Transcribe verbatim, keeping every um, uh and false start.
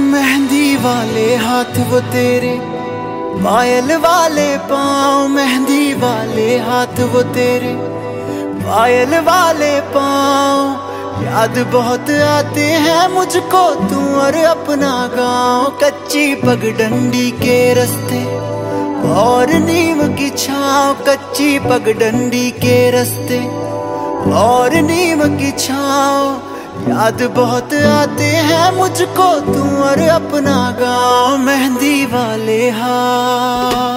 मेहंदी वाले हाथ वो तेरे, पायल वाले पाँव, मेहंदी वाले हाथ वो तेरे, पायल वाले पाँव। याद बहुत आते हैं मुझको तू और अपना गाँव। कच्ची पगडंडी के रास्ते और नीम की छाँव, कच्ची पगडंडी के रास्ते और नीम की छाँव। याद बहुत आते हैं मुझको तू और अपना गाँव, मेहंदी वाले हाथ।